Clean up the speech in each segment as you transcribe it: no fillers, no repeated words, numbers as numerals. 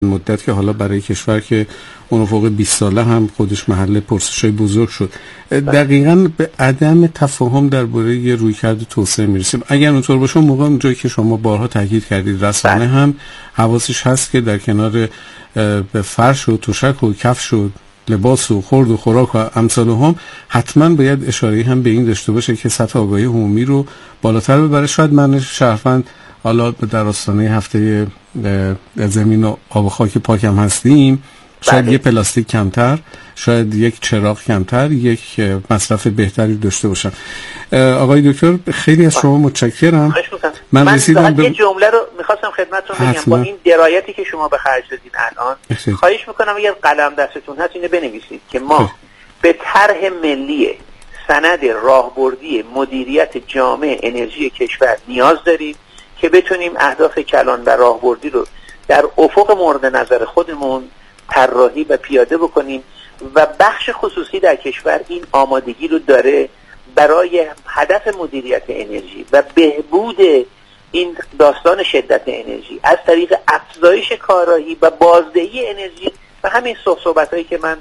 مدت که حالا برای کشور که اون فوق 20 ساله هم خودش محل پرسش‌های بزرگ شد. دقیقاً به عدم تفاهم درباره رویکرد توسعه میرسیم. اگر اونطور باشه موقع اونجایی که شما بارها تاکید کردید رسانه هم حواسش هست که در کنار به فرش و تشک و کفش و لباس و خورد و خوراک و امثال هم حتما باید اشاره هم به این داشته باشه که سطح آگاهی عمومی رو بالاتر ببره. شاید من شهروند حالا در آستانه هفته زمین و آب و خاک پاک هم هستیم، شاید یه پلاستیک کمتر، شاید یک چراغ کمتر، یک مصرف بهتری داشته باشن. آقای دکتر خیلی از شما متشکرم. من رسیدم یه جمله رو میخواستم خدمتتون بگم. با این درایتی که شما به خرج دادین الان خواهش میکنم اگر قلم دستتون هست اینو بنویسید که ما به طرح ملی سند راهبردی مدیریت جامع انرژی کشور نیاز داریم که بتونیم اهداف کلان و راهبردی رو در افق مورد نظر خودمون طراحی و پیاده بکنیم و بخش خصوصی در کشور این آمادگی رو داره برای هدف مدیریت انرژی و بهبود این داستان شدت انرژی از طریق افزایش کارایی و بازدهی انرژی و همین صحبتایی که من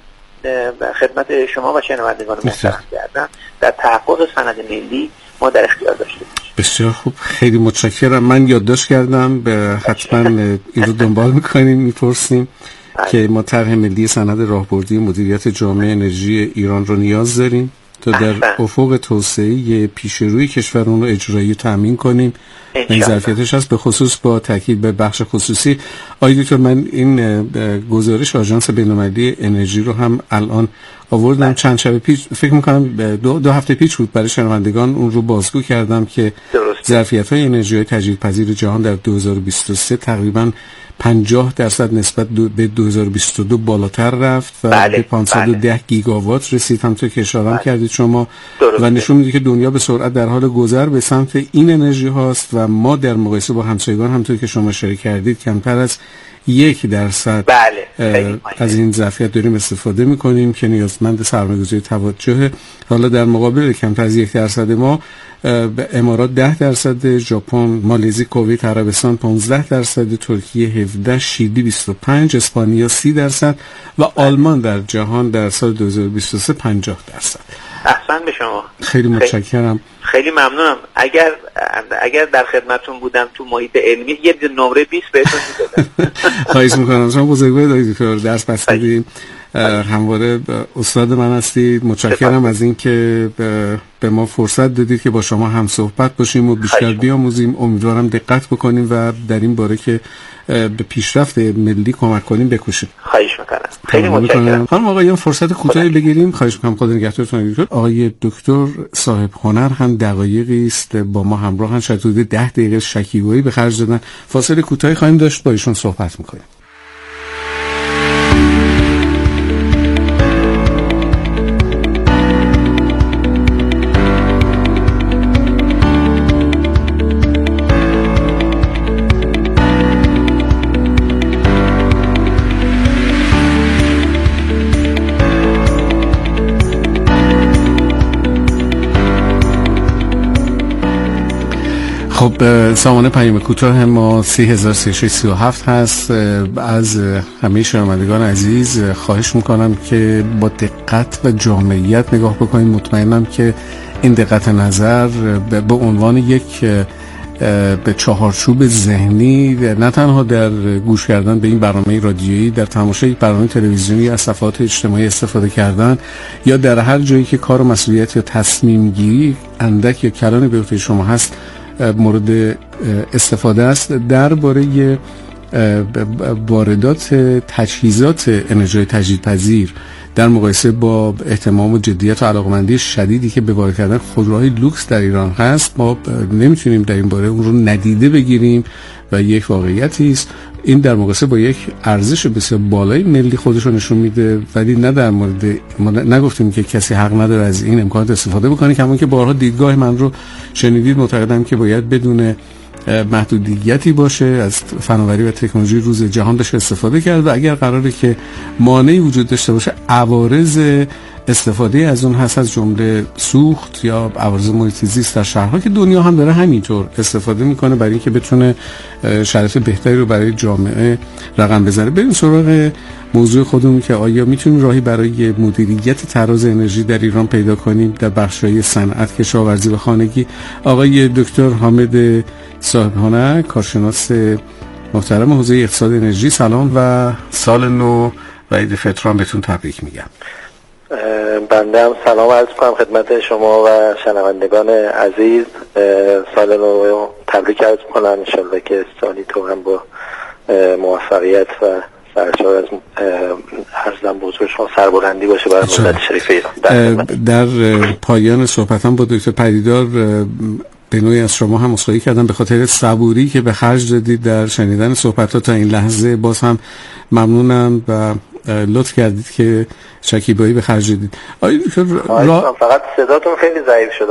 خدمت شما و شنوندگان محترم کردم در تحقق سند ملی ما در اختیار داشته باشیم. بسیار خوب، خیلی متشکرم. من یادداشت کردم، به حتما این رو دنبال میکنیم، میپرسیم که ما طرح ملی سند راهبردی مدیریت جامع انرژی ایران رو نیاز داریم تا در افق توسعه پیش روی کشور اون رو اجرایی تامین کنیم. این ظرفیتش هست، به خصوص با تاکید به بخش خصوصی. آقای دکتر من این گزارش آژانس بین‌المللی انرژی رو هم الان آوردم چند شب پیش، فکر می‌کنم دو هفته پیش بود، برای شنوندگان اون رو بازگو کردم که ظرفیت‌های انرژی تجدیدپذیر جهان در 2023 تقریباً 50% نسبت به 2022 بالاتر رفت و به 510 گیگاوات رسید، همونطور که اشاره کردید شما، و نشون میده که دنیا به سرعت در حال گذر به سمت این انرژی هاست و ما در مقایسه با همسایگان همونطور که شما اشاره کردید کمتر از 1% از این ظرفیت داریم استفاده میکنیم که نیازمند سرمایه‌گذاری توجه. حالا در مقابل کمتر از 1% ما امارات 10%، ژاپن، مالزی، کویت، عربستان 15%، ترکیه 17%، شیلی 25%، اسپانیا 30% و آلمان در جهان در سال 2023 50%. احسن به شما، خیلی متشکرم. خیلی ممنونم. اگر در خدمتتون بودم تو محیط علمی یه نمره 20 بهتون میدادم. خواهش میکنم. شما بزرگوار دکتر، درس پس بدیم، همواره استاد من هستید. متشکرم از این که به ما فرصت دادید که با شما هم صحبت باشیم و بیشتر بیاموزیم. امیدوارم دقت بکنیم و در این باره که به پیشرفت ملی کمک کنیم بکوشیم. خواهش میکنم. خیلی متشکرم. خانم آقایان فرصت کوتاهی بگیریم. خواهش میکنم. خدا نگهدارتون دکتر. آقای دکتر صاحب هنر هم دقایقی است با ما همراهن، شاید حدود 10 دقیقه شکیبایی به خرج دادن. فاصله کوتاهی خواهیم داشت، با ایشون صحبت میکنیم. خب سامانه پیام کوتاه ما 3337 هست. از همه شنوندگان عزیز خواهش میکنم که با دقت و جامعیت نگاه بکنید. مطمئنم که این دقت نظر به عنوان یک به چهارچوب ذهنی نه تنها در گوش کردن به این برنامه رادیویی، در تماشای برنامه تلویزیونی از صفحات اجتماعی استفاده کردن، یا در هر جایی که کار و مسئولیت یا تصمیم گیری اندک یا کلان به عهده شما هست مورد استفاده است، درباره واردات تجهیزات انرژی تجدیدپذیر در مقایسه با اهتمام و جدیت و علاقمندی شدیدی که به وارد کردن خودروهای لوکس در ایران هست، ما نمیتونیم در این باره اون رو ندیده بگیریم و یک واقعیتی است. این در مقایسه با یک ارزش بسیار بالای ملی خودش رو نشون میده، ولی نه در مورد ما نگفتیم که کسی حق نداره از این امکانات استفاده بکنه. همون که بارها دیدگاه من رو شنیدید، معتقدم که باید بدون محدودیتی باشه از فناوری و تکنولوژی روز جهان بشه استفاده کرد و اگر قراره که مانعی وجود داشته باشه عوارض استفاده از اون هست، از جمله سوخت یا عوارض محیط زیست در شهرها که دنیا هم داره همینطور استفاده میکنه برای اینکه بتونه شرایط بهتری رو برای جامعه رقم بزنه. بریم سراغ موضوع خودمون که آیا میتونیم راهی برای مدیریت تراز انرژی در ایران پیدا کنیم در بخش‌های صنعت، کشاورزی و خانگی. آقای دکتر حامد صاحب‌هنر، کارشناس محترم حوزه اقتصاد انرژی، سلام و سال نو و عید فطر هم بهتون تبریک میگم. بنده هم سلام عرض کنم خدمت شما و شنوندگان عزیز. سال نو تبریک عرض کنم، انشالله که سالی تو هم با موفقیت و سرشار از عرضم بزرگ شما سربلندی باشه برای ملت شریف ایران. در پایان صحبتم با دکتر پدیدار به نوعی از شما هم عذرخواهی کردم به خاطر صبوری که به خرج دادید در شنیدن صحبت‌ها تا این لحظه. باز هم ممنونم و لطف کردید که شکیبایی به خرج دادید. فقط صداتون خیلی ضعیف شده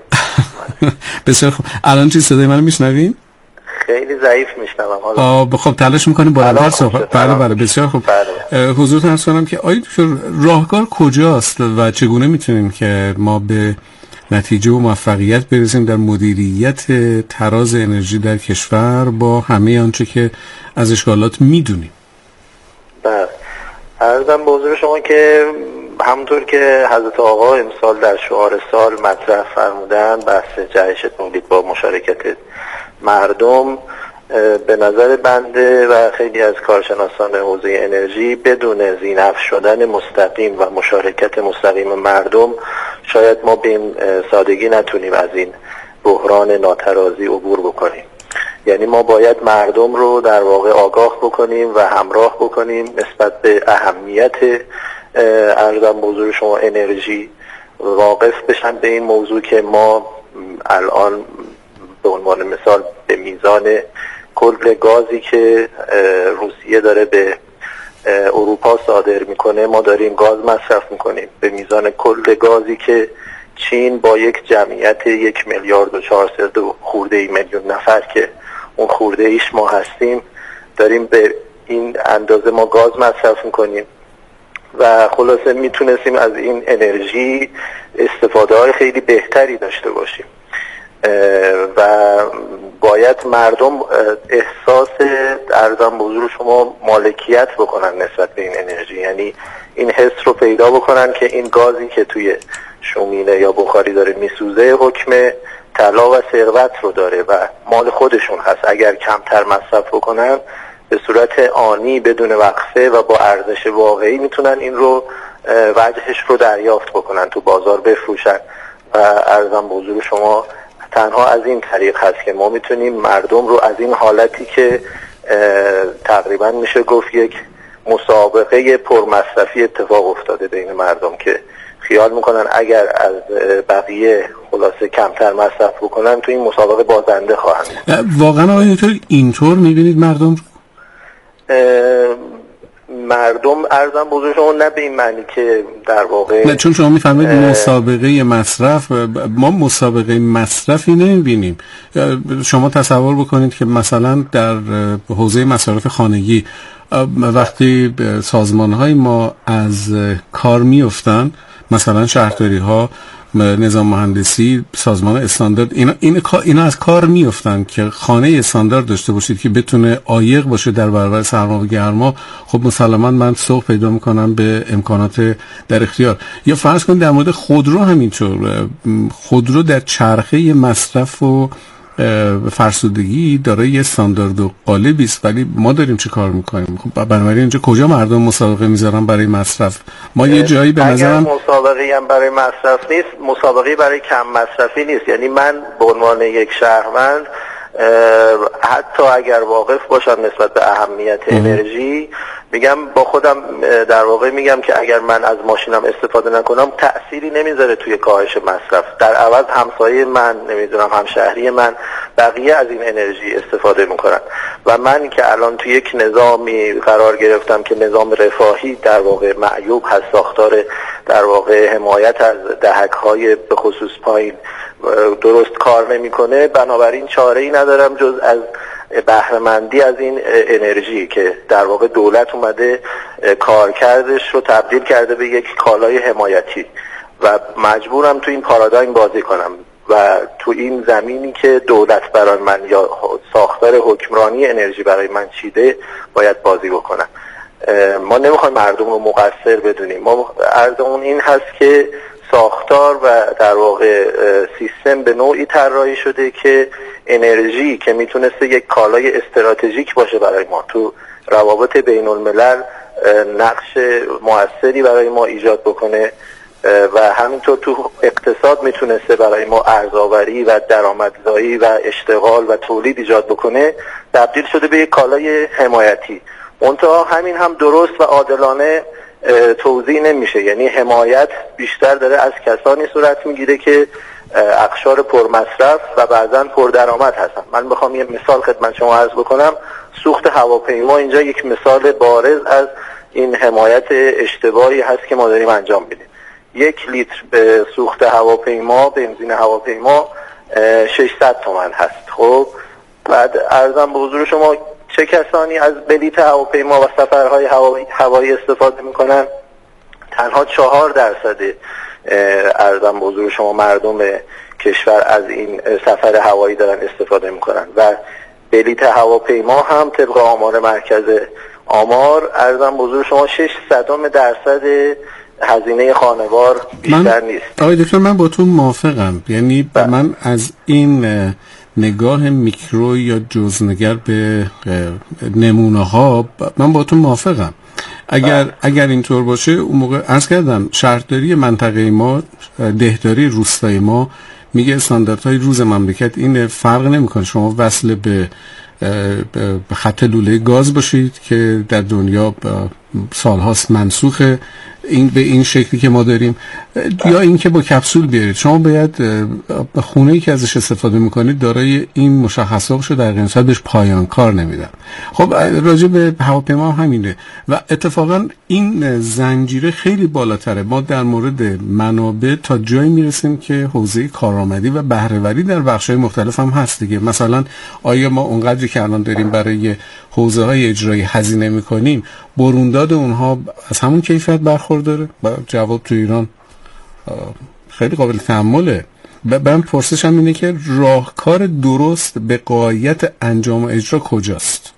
بسیار خوب. الان چی صدای منو میشنوین؟ خیلی ضعیف میشنوم. حالا خب تلاش میکنیم بلندتر صحبت. بله بسیار خوب. حضورتون عرض کنم که راهکار کجاست و چگونه میتونیم که ما به نتیجه و موفقیت برسیم در مدیریت تراز انرژی در کشور با همه آنچه که از اشکالات میدونیم؟ بله، عرضم به حضور شما که همونطور که حضرت آقا امسال در شعار سال مطرح فرمودن، بحث جهش تولید با مشارکت مردم، به نظر بنده و خیلی از کارشناسان حوزه انرژی بدون ذی‌نفع شدن مستقیم و مشارکت مستقیم مردم شاید ما به این سادگی نتونیم از این بحران ناترازی عبور بکنیم. یعنی ما باید مردم رو در واقع آگاه بکنیم و همراه بکنیم نسبت به اهمیت ارزم به حضور شما انرژی، واقف بشن به این موضوع که ما الان به عنوان مثال به میزان کل گازی که روسیه داره به اروپا صادر میکنه ما داریم گاز مصرف میکنیم، به میزان کل گازی که چین با یک جمعیت 1 میلیارد و 400 خورده میلیون نفر که اون خورده ایش ما هستیم داریم به این اندازه ما گاز مصرف میکنیم و خلاصه میتونستیم از این انرژی استفاده های خیلی بهتری داشته باشیم و باید مردم احساس ارزم به حضور شما مالکیت بکنن نسبت به این انرژی، یعنی این حس رو پیدا بکنن که این گازی که توی شومینه یا بخاری داره میسوزه حکم طلا و ثروت رو داره و مال خودشون هست. اگر کمتر مصرف بکنن به صورت آنی بدون وقفه و با ارزش واقعی میتونن این رو وجهش رو دریافت بکنن، تو بازار بفروشن و ارزم به حضور شما تنها از این طریق هست که ما میتونیم مردم رو از این حالتی که تقریبا میشه گفت یک مسابقه پرمصرفی اتفاق افتاده بین مردم که خیال میکنن اگر از بقیه خلاصه کمتر مصرف بکنن تو این مسابقه بازنده خواهند. واقعا آقای اینطور میبینید مردم ارزم بزرگ شما نه به این معنی که در واقع نه، چون شما میفهمید مسابقه مصرف، ما مسابقه مصرفی نمیبینیم. شما تصور بکنید که مثلا در حوزه مصارف خانگی وقتی سازمان‌های ما از کار میافتن، مثلا شهرداری ها، نظام مهندسی، سازمان استاندارد، اینا از کار میافتن که خانه استاندارد داشته باشید که بتونه عایق باشه در برابر سرما و گرما. خب مسلماً من سوق پیدا میکنم به امکانات در اختیار. یا فرض کنید در مورد خودرو همینطور، خودرو در چرخه مصرف و فرسودگی داره یه استاندارد و قالبی است، ولی ما داریم چه کار میکنیم؟ خب بنابراین اینجا کجا مردم مسابقه میذارن برای مصرف؟ ما یه جایی به نظرم مسابقه هم برای مصرف نیست، مسابقه برای کم مصرفی نیست. یعنی من به عنوان یک شهروند حتی اگر واقف باشم نسبت به اهمیت انرژی، میگم با خودم در واقع میگم که اگر من از ماشینم استفاده نکنم تأثیری نمیذاره توی کاهش مصرف، در عوض همسایه من، نمیدونم همشهری من، بقیه از این انرژی استفاده میکنن و من که الان توی یک نظامی قرار گرفتم که نظام رفاهی در واقع معیوب هست، ساختار در واقع حمایت از دهک‌های به خصوص پایین درست کار نمیکنه، بنابراین چاره‌ای ندارم جز از بهره‌مندی از این انرژی که در واقع دولت اومده کارکردش رو تبدیل کرده به یک کالای حمایتی و مجبورم تو این پارادایم بازی کنم و تو این زمینی که دولت برای من یا ساختار حکمرانی انرژی برای من چیده باید بازی بکنم. ما نمیخوایم مردم رو مقصر بدونیم. ما عرضمون این هست که ساختار و در واقع سیستم به نوعی طراحی شده که انرژی که میتونسته یک کالای استراتژیک باشه برای ما تو روابط بین الملل نقش موثری برای ما ایجاد بکنه و همینطور تو اقتصاد میتونسته برای ما ارزآوری و درآمدزایی و اشتغال و تولید ایجاد بکنه، تبدیل شده به یک کالای حمایتی. منتها همین هم درست و عادلانه توزیع نمیشه، یعنی حمایت بیشتر داره از کسانی صورت میگیره که اقشار پرمصرف و بعضا پردرآمد هستن. من بخوام یه مثال خدمت شما عرض بکنم، سوخت هواپیما اینجا یک مثال بارز از این حمایت اشتباهی هست که ما داریم انجام میدیم. 1 لیتر به سوخت هواپیما، بنزین هواپیما 600 تومان هست. خب بعد عرضم به حضور شما چه کسانی از بلیط هواپیما و سفرهای هوایی استفاده میکنن؟ تنها 4% عرضم به حضور شما مردم کشور از این سفر هوایی دارن استفاده میکنن و بلیط هواپیما هم طبق آمار مرکز آمار عرضم به حضور شما 0.06% هزینه خانوار بیشتر نیست. آقای دکتر من با تو موافقم، یعنی من از این نگاه میکرو یا جزنگر به نمونه ها من با تو موافقم. اگر اینطور باشه اون موقع عرض کردم شهرداری منطقه ما، دهداری روستای ما میگه استانداردهای روز مملکت این فرق نمیکنه شما وصل به خط لوله گاز باشید که در دنیا سالهاست منسوخه این به این شکلی که ما داریم، یا اینکه با کپسول بیارید. شما باید خونه‌ای که ازش استفاده میکنید دارای این مشخصات شده، در قیمت بهش پایان کار نمیدن. خب راجع به هواپیما همینه و اتفاقا این زنجیره خیلی بالاتره. ما در مورد منابع تا جایی میرسیم که حوزه کارآمدی و بهره‌وری در بخش‌های مختلف هم هست دیگه. مثلا آیا ما اونقدری که الان داریم برای حوزه‌های اجرایی هزینه میکنیم، برونداد اونها از همون کیفیت برخورداره؟ جواب تو ایران خیلی قابل تأمله. من پرسشم اینه که راهکار درست به غایت انجام و اجرا کجاست؟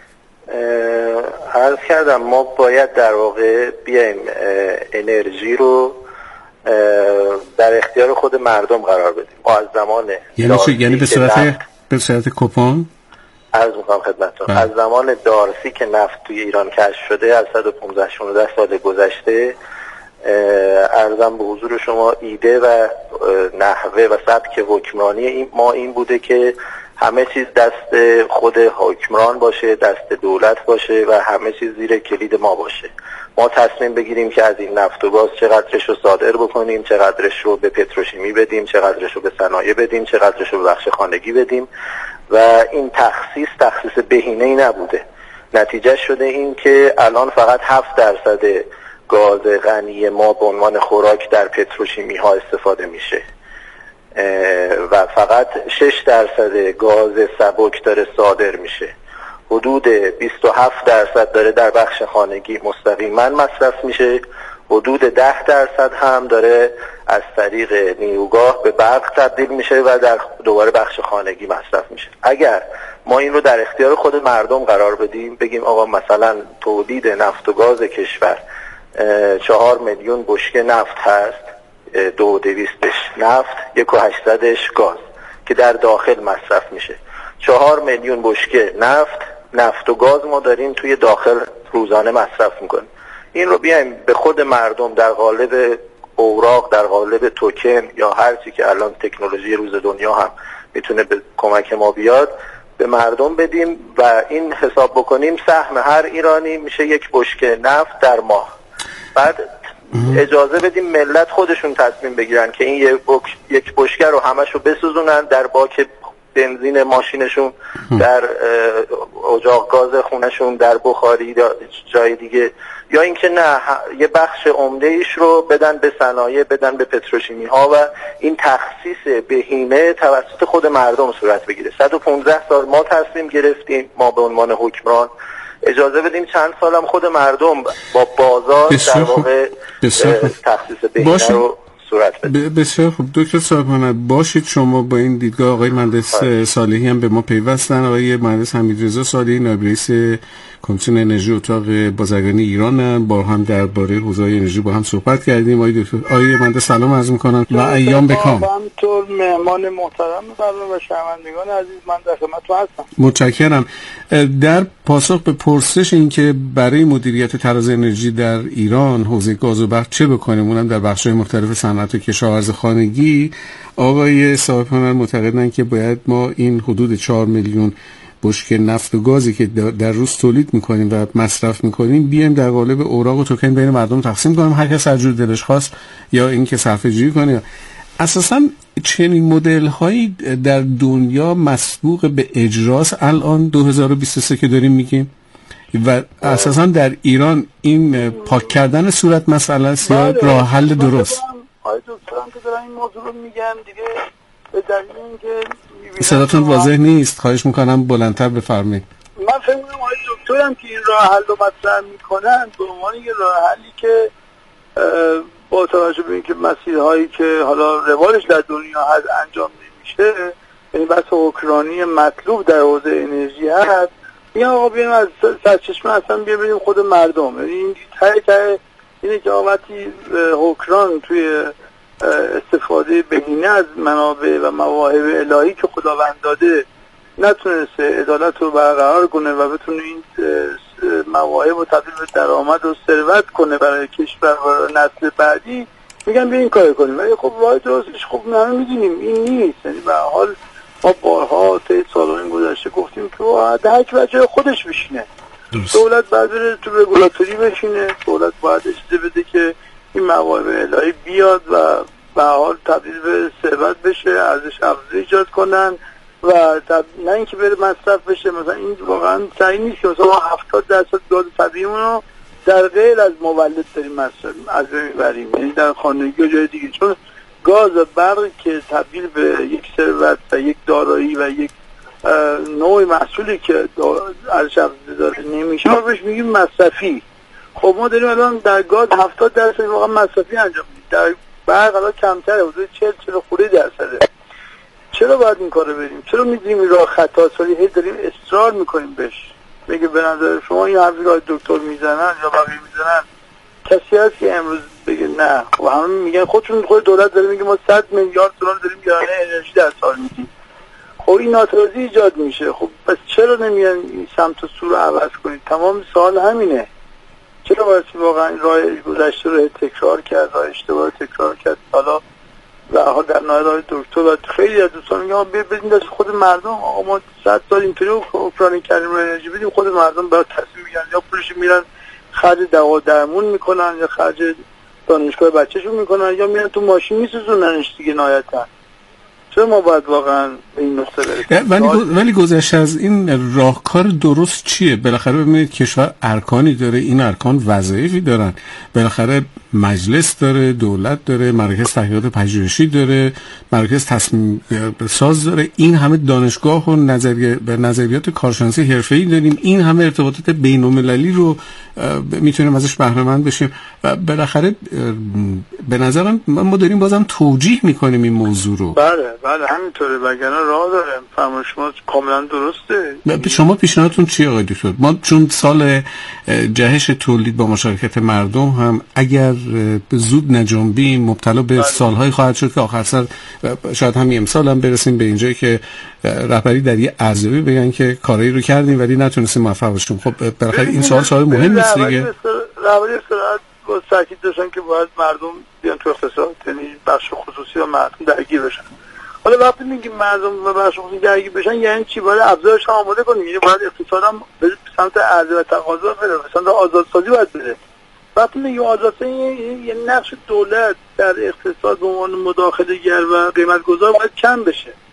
عرض کردم ما باید در واقع بیایم انرژی رو در اختیار خود مردم قرار بدیم. ما از زمان یعنی به صورت کوپن عرض میکنم خدمتتون، از زمان دارسی که نفت توی ایران کشف شده از 115-116 سال گذشته، عرضم به حضور شما ایده و نحوه و سبک حکمرانی ما این بوده که همه چیز دست خود حکمران باشه، دست دولت باشه و همه چیز زیر کلید ما باشه. ما تصمیم بگیریم که از این نفت و گاز چقدرش رو صادر بکنیم، چقدرش رو به پتروشیمی بدیم، چقدرش رو به صنایع بدیم، چقدرش رو به بخش خانگی بدیم و این تخصیص بهینه‌ای نبوده. نتیجه شده این که الان فقط 7% گاز غنی ما به عنوان خوراک در پتروشیمی ها استفاده میشه و فقط 6% گاز سبک داره صادر میشه. حدود 27% داره در بخش خانگی مستقیما مصرف میشه. حدود 10% هم داره از طریق نیروگاه به برق تبدیل میشه و در دوباره بخش خانگی مصرف میشه. اگر ما این رو در اختیار خود مردم قرار بدیم، بگیم آقا مثلا تولید نفت و گاز کشور 4 میلیون بشکه نفت هست، 200 نفت، 1.8 گاز که در داخل مصرف میشه. 4 میلیون بشکه نفت و گاز ما داریم توی داخل روزانه مصرف میکنیم. این رو بیایم به خود مردم در قالب اوراق، در قالب توکن یا هر چی که الان تکنولوژی روز دنیا هم میتونه به کمک ما بیاد به مردم بدیم و این حساب بکنیم سهم هر ایرانی میشه 1 بشکه نفت در ماه. بعد اجازه بدیم ملت خودشون تصمیم بگیرن که این 1 بشکه رو همشو بسوزونن در باک بنزین ماشینشون، در اجاق گاز خونشون، در بخاری جای دیگه، یا اینکه نه یه بخش عمده ایش رو بدن به صنایع، بدن به پتروشیمی ها و این تخصیص بهینه توسط خود مردم صورت بگیره. 115 سال ما تصمیم گرفتیم، ما به عنوان حکمران اجازه بدیم چند سالم خود مردم با بازار در واقع تخصیص بهینه رو صورت بده. بسیار خوب دکتر صاحبان، باشید شما با این دیدگاه. آقای مهندس صالحی هم به ما پیوستن. آقای مهندس حمیدرضا صالحی نایب رئیس کمیسیون انرژی اتاق بازرگانی ایران، با هم درباره حوزه انرژی با هم صحبت کردیم. آقای مهندس سلام عرض می‌کنم و ایام بکام. همینطور مهمان محترم برنامه و شنوندگان عزیز، من در خدمتتون هستم. متشکرم. در پاسخ به پرسش این که برای مدیریت تراز انرژی در ایران حوزه گاز و برق چه بکنیم، اونم در بخش‌های مختلف صنعت و کشاورزی خانگی، آقای صاحب هنر معتقدن که باید ما این حدود 4 میلیون بشکه نفت و گازی که در روز تولید میکنیم و مصرف میکنیم بیایم در قالب اوراق و توکن بین مردم تقسیم کنیم، هر کس هر جور دلش خواست، یا اینکه صرفه جویی کنه. اساساً چنین مدل هایی در دنیا مسبوق به اجراست الان 2023 که داریم میگیم، و اساساً در ایران این پاک کردن صورت مسئله است یا راه حل درست؟ آقای دکترم که دارن این موضوع رو میگن دیگه، به دلیل اینکه صداتون واضح نیست، خواهش میکنم بلندتر بفرمایید. من فکر میکنم آقای دکترم که این راه حل رو مطرح میکنن به عنوان یه راه حلی که با توجه به اینکه مسیرهایی که حالا روالش در دنیا هست انجام نمیشه، یعنی بحث اوکراینی مطلوب در حوزه انرژی هست، میگن آقا بیایم از سرچشمه اصلا بیایم خود مردم. یعنی این ته اینه که وقتی اوکراین توی استفاده بهینه از منابع و مواهب الهی که خداوند داده نتونسته عدالت رو برقرار کنه و بتونه این مواهب رو تبدیل به درآمد و ثروت کنه برای کشور و نسل بعدی، میگن بیا این کار کنیم. ولی خب راه درستش خب ما میدونیم این نیست. یعنی به هر حال ما بارها طی سالهای گذشته گفتیم که هر کی بچه خودش بشینه. دولت باید بره تو رگولاتوری بشینه، دولت باید اجازه بده که این مواهب الهی بیاد و به هر حال تبدیل به ثروت بشه، ارزش افزوده ایجاد کنن و نه اینکه بره مصرف بشه. مثلا این واقعا صحیح نیست که مثلا 70% گاز طبیعیمون رو در غیر از مولد داریم مصرف از میبریم، یعنی در خانگی و جای دیگه، چون گاز و برق که تبدیل به یک ثروت و یک دارایی و یک نوع محصولی که ارزش افزوده داره نمیشه، ما بهش میگیم مصرفی. خب ما داریم الان در گاز 70% واقعا مصرفی انجام میدیم، در برق الان کمتره، حدود 40 خورده درصده. چرا باید این کارو بریم؟ چرا میدونیم این راه خطاست ولی هی داریم اصرار میکنیم بهش؟ میگه به نظر شما این حرفی که دکتر میزنن یا بقیه میزنن کسی هست که امروز بگه نه؟ خب همه میگن خودشون، خود دولت داره میگه ما 100 میلیارد دلار داریم گرانه انرژی در سال میدیم. خب این ناتوازی ایجاد میشه. خب پس چرا نمیان این سمت و سو رو عوض کنید؟ تمام سوال همینه. چرا باید واقعا راه گذشته رو تکرار کرد، راه اشتباه تکرار کرد؟ حالا و حال در نهایت دکتر و خیلی از دوستان میگن بدین دست خود مردم. آقا ما 100 سال اینطوری اوکراینی کردیم رو انرژی بدیم، خود مردم باید تصمیم میگیرن، یا پولش میرن خرج دوا درمون میکنن، یا خرج دانشگاه بچه‌شون میکنن، یا میرن تو ماشین میسوزوننش دیگه نهایتا. چرا ما باید واقعا این نقطه برسیم؟ ولی گذشته از این راهکار درست چیه؟ بالاخره ببینید کشور ارکانی داره، این ارکان وظایفی دارن، بالاخره مجلس داره، دولت داره، مرکز تحقیقات پژوهشی داره، مرکز تصمیم ساز داره، این همه دانشگاه و نظریات کارشناسی حرفه‌ای داریم، این همه ارتباطات بین‌المللی رو میتونیم ازش بهره مند بشیم. و بالاخره به نظرم ما داریم بازم توجیه میکنیم این موضوع رو. بله همینطوره، وگرنه راه داره. فرمایش شما کاملا درسته. شما پیشنهادتون چیه آقای دکتر؟ ما چون سال جهش تولید با مشارکت مردم هم اگر زود نجنبیم مبتلا به سالهای خواهد شد که آخر سر شاید همین امسال هم برسیم به اینجایی که رهبری در یه ارزیابی بگن که کارایی رو کردیم ولی نتونستیم موفق بشیم. خب بالاخره این سوال مهم نیست دیگه. رهبری استراحت با تاکید داشتن که باید مردم بیان تو اقتصاد، یعنی بخش خصوصی و مردم درگیر بشن. حالا وقتی میگیم مردم و بخش خصوصی درگیر بشن یعنی چی؟ باید ابزارش آماده کنیم، یعنی باید اقتصادم به سمت عرضه و تقاضا بره، به سمت آزادسازی باید بره. وقتی میگیم آزادسازی یعنی نقش دولت در اقتصاد به عنوان مداخله‌گر و قیمت‌گذار باید کم بشه.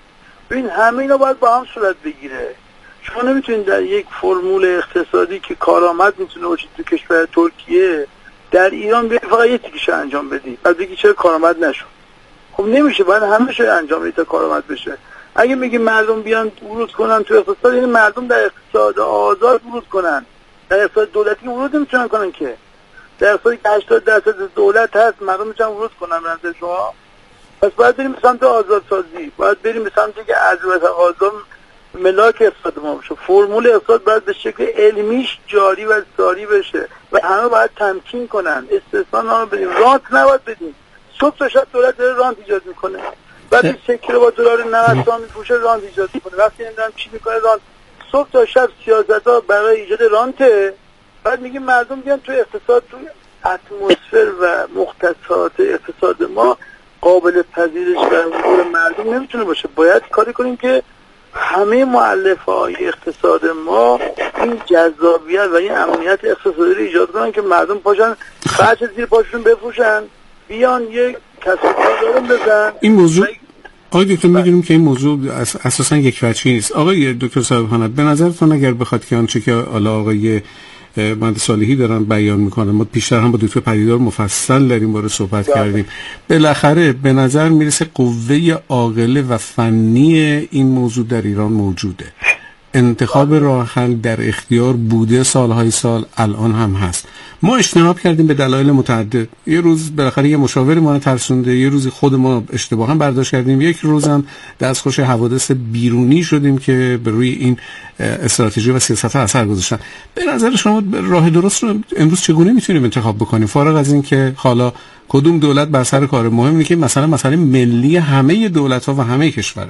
ببین همه اینا باید با هم صورت بگیره. شما نمیتونید در یک فرمول اقتصادی که کارآمد میتونه باشه تو کشور ترکیه در ایران بیاید فقط یه تیکیشو انجام بدی بعد بگی چرا کارآمد نشد. خب نمیشه، باید همه شو انجام بدی تا کارآمد بشه. اگه میگی مردم بیان ورود کنن تو اقتصاد، یعنی مردم در اقتصاد آزاد ورود کنن. در اقتصاد دولتی ورود نمیتونن کنن که. در اقتصادی که 80% دولت هست مردم میتونن ورود کنن به نظر شما؟ پس باید بریم به سمت آزادسازی، باید بریم به سمتی که عرضه و تقاضا ملاک اقتصاد ما بشه. فرمول اقتصاد باید به شکل علمیش جاری و ساری بشه و همه باید تمکین کنن، استثنا نبدیم، رانت نباید بدیم. صبح تا شب دولت داره رانت ایجاد میکنه، بعد 3 کیلو با دلار 90 تا میفروشه رانت ایجاد میکنه. وقتی نمیدونم چی میکنه رانت. صبح تا شب سیاست‌ها برای ایجاد رانته. بعد میگیم مردم بیان تو اقتصاد، تو اتمسفر و مختصات اقتصاد ما قابل پذیرش و حضور مردم نمیتونه باشه. باید کاری کنیم که همه مؤلفه‌های اقتصاد ما این جذابیت و این امنیت اقتصادی رو ایجاد کنن که مردم پاشن خرج زیر پاشون بفروشن، بیان یک کسب و کار بزنن. این موضوع آقای دکتر می‌دونیم که این موضوع اساساً یک وجهی نیست. آقای دکتر صاحبخانه، به نظرتون اگر بخواد که آنچه که آقای مهندس صالحی دارن بیان میکنن، ما پیشتر هم با دکتر پدیدار مفصل در این باره صحبت کردیم، بالاخره به نظر میرسه قوه عاقله و فنی این موضوع در ایران موجوده. انتخاب راه حل در اختیار بوده سالهای سال، الان هم هست. ما اجتناب کردیم به دلایل متعدد. یه روز بالاخره یه مشاور ما ترسونده، یه روزی خود ما اشتباها برداشت کردیم، یک روزم دستخوش حوادث بیرونی شدیم که به روی این استراتژی و سیاست اثر گذاشتن. به نظر شما راه درست رو امروز چگونه میتونیم انتخاب بکنیم، فارغ از این که حالا کدوم دولت بر سر کار؟ مهم اینه که مثلا ملی همه دولت‌ها و همه کشوره.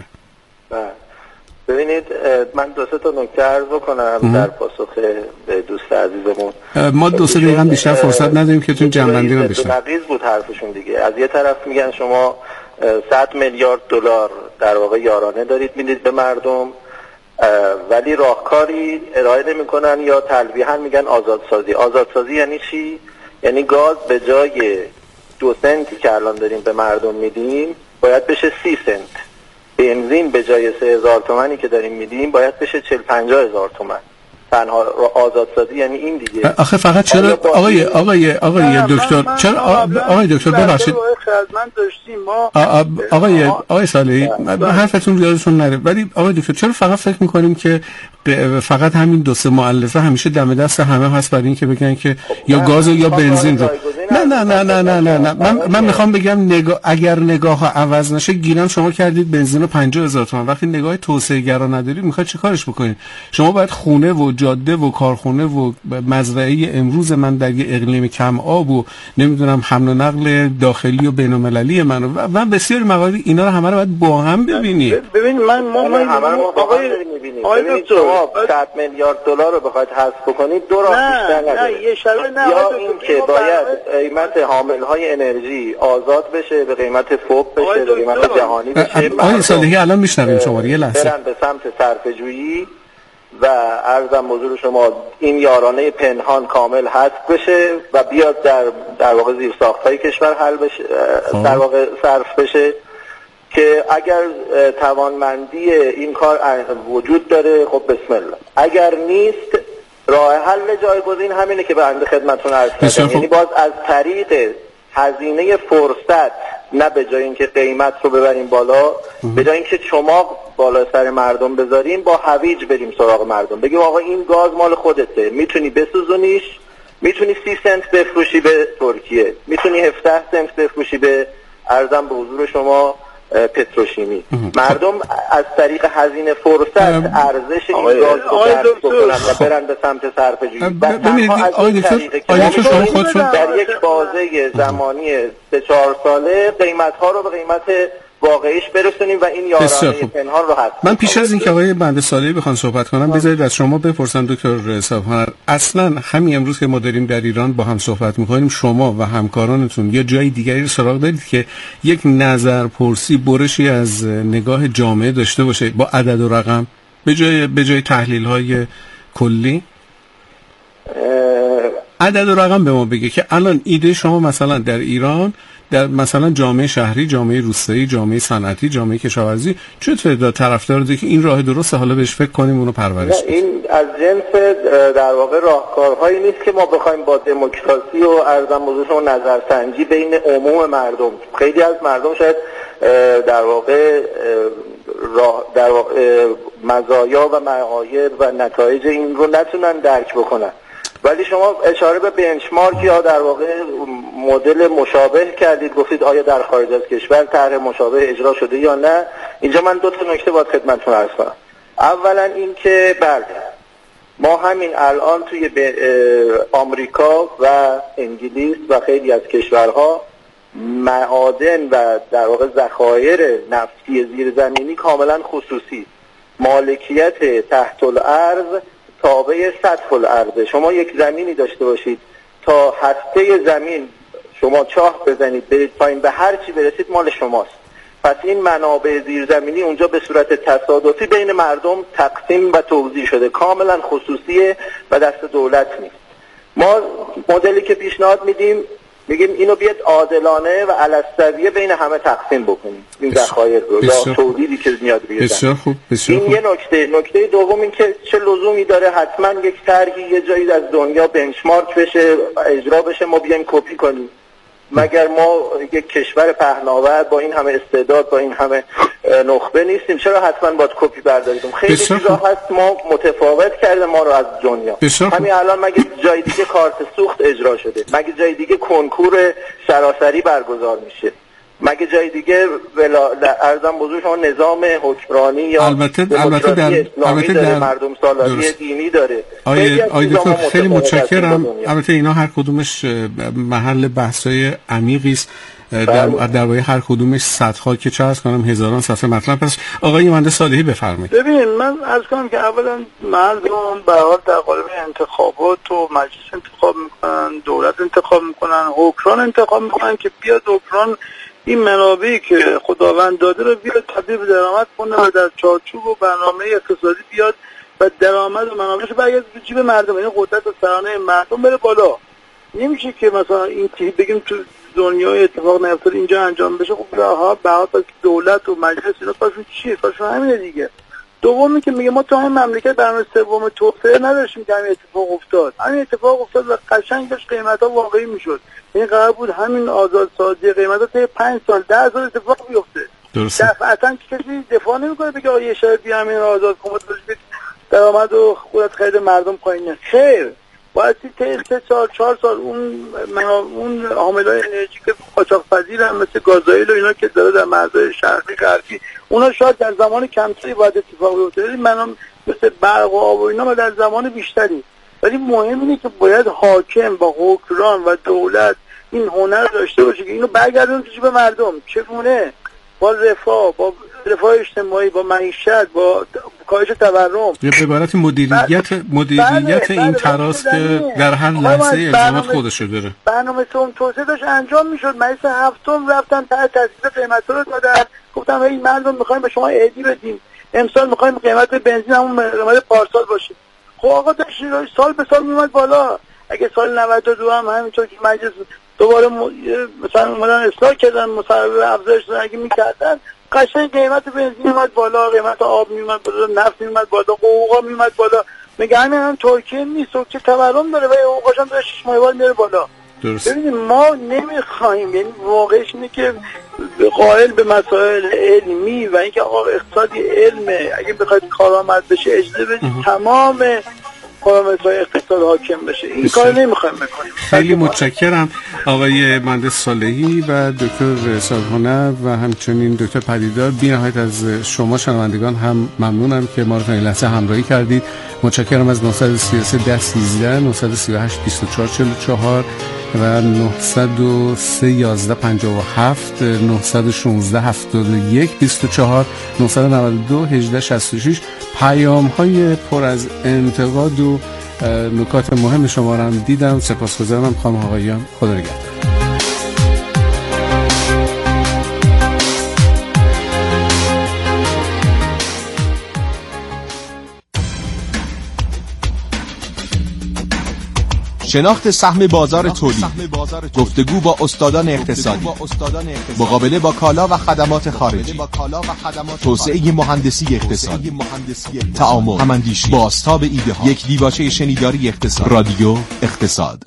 ببینید من 2 تا نکته عرض بکنم در پاسخ به دوست عزیزمون. ما 2 دقیقه بیشتر فرصت نداریم که تون جنبندی رو بشه. نقیض بود حرفشون دیگه. از یه طرف میگن شما 100 میلیارد دلار در واقع یارانه دارید میدید به مردم، ولی راهکاری ارائه نمیکنن یا تلویحا میگن آزادسازی. آزادسازی یعنی چی؟ یعنی گاز به جای 2 سنتی که الان داریم به مردم میدیم باید بشه 30 سنت. بنزین به جای 3000 تومانی که داریم میدیم باید بشه 40-50 هزار تومان. تنها آزادسازی یعنی این دیگه. آخه فقط چرا آقای دکتر، چرا آقای دکتر ببخشید من داشتیم ما آقای صالحی حرفتون یادتون نره، ولی آقای دکتر چرا فقط فکر میکنیم که فقط همین 2-3 مؤلفه همیشه دم دست همه هست برای این که بگن که یا گاز یا بنزین رو؟ نه من میخوام بگم اگر نگاه ها عوض نشه، گیرن شما کردید بنزین رو 50,000 تومان، وقتی نگاه توسعه گرا ندارید میخواید چه کارش بکنید؟ شما باید خونه و جاده و کارخونه و مزرعه امروز من در یه اقلیم کم آب و نمیدونم حمل و نقل داخلی و بین المللی من بسیاری مواردی اینا رو همه رو باید با هم ببینید. ببین ما آقای دکتر 100 میلیارد دلار رو بخواید حذف بکنید دو راه بیشتر نداره. یا این که باید قیمت حامل‌های انرژی آزاد بشه، به قیمت فوق بشه، به قیمت جهانی بشه. آقای صالحی الان میشنویم شما، یه لحظه برن به سمت صرفه‌جویی و عرضم حضور شما این یارانه پنهان کامل حذف بشه و بیاد در واقع زیرساخت‌های کشور حل بشه، در واقع صرف بشه که اگر توانمندی این کار وجود داره خب بسم الله. اگر نیست راه حل جایگزین همینه که بنده خدمتتون عرض کردم، یعنی باز از طریق هزینه فرصت، نه به جای اینکه قیمت رو ببریم بالا، به جای اینکه چماق بالا سر مردم بذاریم با هویج بریم سراغ مردم، بگیم آقا این گاز مال خودته، میتونی بسوزونیش، میتونی 30 سنت بفروشی به ترکیه، میتونی 17 سنت بفروشی به عرضم به حضور شما پتروشیمی. مردم از طریق هزینه فرصت ارزش این گاز رو درک بکنن و برن به سمت صرفه‌جویی. ببینید آقای دکتر شما خودتون در یک بازه زمانی 3-4 ساله قیمت‌ها رو به قیمت واقعیش برسونیم و این یارانه پنهان رو حذف. من پیش از اینکه آقای بنده صالحی بخوان صحبت کنم بذارید از شما بپرسم دکتر صاحبخانه، اصلا همین امروز که ما داریم در ایران با هم صحبت می‌کنیم، شما و همکارانتون یا جای دیگری رو سراغ دارید که یک نظرپرسی برشی از نگاه جامعه داشته باشه با عدد و رقم به جای تحلیل‌های کلی؟ عدد و رقم به ما بگه که الان ایده شما مثلا در ایران در مثلا جامعه شهری، جامعه روستایی، جامعه صنعتی، جامعه کشاورزی چه تعداد طرفدار داره که این راه درسته، حالا بهش فکر کنیم اونو پرورش بدیم؟ این از جنس در واقع راهکارهایی نیست که ما بخوایم با دموکراسی و ارزم بزرگشون نظرسنجی بین عموم مردم، خیلی از مردم شاید در واقع مزایا و معایب و نتایج این رو نتونن درک بکنن، ولی شما اشاره به بنچمارک یا در واقع مدل مشابه کردید، گفتید آیا در خارج از کشور طرح مشابه اجرا شده یا نه. اینجا من دو تا نکته باید خدمتتون عرض کنم. اولا این که بله ما همین الان توی آمریکا و انگلیس و خیلی از کشورها معادن و در واقع ذخایر نفتی زیرزمینی کاملا خصوصی، مالکیت تحت الارض تابع سطح الارض. شما یک زمینی داشته باشید تا هسته زمین شما چاه بزنید برید پایین به هر چی برسید مال شماست. پس این منابع زیرزمینی اونجا به صورت تصادفی بین مردم تقسیم و توزیع شده، کاملا خصوصیه و دست دولت نیست. ما مدلی که پیشنهاد میگیم اینو بیاد عادلانه و علالسویه بین همه تقسیم بکنیم این ذخایر رو یا تولیدی که میاد بیاد. بسیار خوب. این یه نکته دوم این که چه لزومی داره حتما یک طرحی یه جایی از دنیا بنچمارک بشه اجرا بشه ما بیایم کپی کنیم؟ مگر ما یک کشور پهناور با این همه استعداد با این همه نخبه نیستیم؟ چرا حتما باید کپی برداریم؟ خیلی چیزا هست ما متفاوت کرده ما رو از دنیا. همین الان مگه جای دیگه کارت سوخت اجرا شده؟ مگه جای دیگه کنکور سراسری برگزار میشه؟ مگه جای دیگه ارزم بزرگ شما نظام حکمرانی یا البته در مردم سالاری دینی داره؟ خیلی متشکرم. البته اینا هر کدومش محل بحث‌های عمیقی است، درباره هر کدومش صدها که چه عرض کنم هزاران صفحه مطلب. پس آقای مهندس صالحی بفرمایید. ببین من عرض کنم که اولا مردم به حال در قالب انتخابات و مجلس انتخاب میکنن، دولت انتخاب میکنن، حکمران انتخاب میکنن که بیاد حکمران این منابعی که خداوند داده رو بیاد تبدیل به درآمد کنه و در چارچوب و برنامه اقتصادی بیاد و درآمد و منابعش برگرده به جیب مردم، یعنی قدرت سرانه مردم بره بالا. نمیشه که مثلا این بگیم تو دنیای اتفاق نیفتاد اینجا انجام بشه. خب به حال دولت و مجلس اینا کارشون چیه؟ کارشون همینه دیگه. دومی که میگه ما تو همین مملکت برنامه سوم توسعه نداشتیم که همین اتفاق افتاد. همین اتفاق افتاد و قشنگ داشت قیمتا واقعی میشد. این قرار بود همین آزادسازی قیمتا تا 5 سال 10 سال اتفاق بیفته. دفعتاً کسی دفاع نمیکنه بگه آ یه شهر بیا همین آزاد کنه درآمد و خودت خرید مردم پایینه. خیر باید 3-4 سال اون حاملای انرژی که قاچاق‌پذیر هم مثل گازوئیل و اینا که داره در مرزهای شرقی غربی اونا شاید در زمان کمتری باید اتفاق بیفته، ولی مثل برق و آب و اینا در زمان بیشتری. ولی مهم اینه که باید حاکم با حکمران و دولت این هنر داشته باشه که اینو برگردونه تو جیب مردم. چگونه؟ با رفاه اجتماعی، با معیشت، با کاهش تورم. یه به عبارت مدیریت این تراس که در هر لحظه الزامات خودشو داره. برنامه سوم توسعه داشت انجام میشد. مجلس هفتم رفتن تحت تاثیر قیمتا رو دادن، گفتم ای مردم میخوایم به شما عیدی بدیم، امسال میخوایم قیمت بنزین همون قیمت پارسال باشه. خب آقا داشت سال به سال میومد بالا. اگه سال 92 هم همینطور که مجلس دوباره مثلا اومدن اصلاح کردن مصوبه افزایش دادن، اگه میکردن قشنگ قیمت بنزین میومد بالا، قیمت آب میومد بالا، نفت میومد بالا، حقوقا میومد بالا. میگه همین ترکیه نیست که تورم داره و حقوقاش هم داره 6 ماه بعد میره بالا. ببینید ما نمیخوایم، یعنی واقعش اینه که قائل به مسائل علمی و اینکه آقا اقتصادی علمه، اگه بخواید کارآمد بشه اجازه بدید تمام پارامترهای اقتصاد حاکم بشه. این کار نمیخوایم بکنیم. خیلی متشکرم آقای مهندس صالحی و دکتر صالح‌هنر و همچنین دکتر پدیدار. بی‌نهایت از شما شنوندگان هم ممنونم که ما رو تا این لحظه همراهی کردید. متشکرم از 933 1013 938 24 44 و 903 11 57 916 71 24 992 18 66. پیام های پر از انتقاد و نکات مهم شما را هم دیدم. سپاسگزارم خانم آقایان. خدا نگهدار. شناخت سهم بازار تولید، گفتگو با استادان اقتصادی، مقابله با کالا و خدمات خارجی، توسعه مهندسی اقتصادی، تعامل، هماندیشی، بازتاب ایده ها، یک دیباچه شنیداری اقتصاد. رادیو اقتصاد.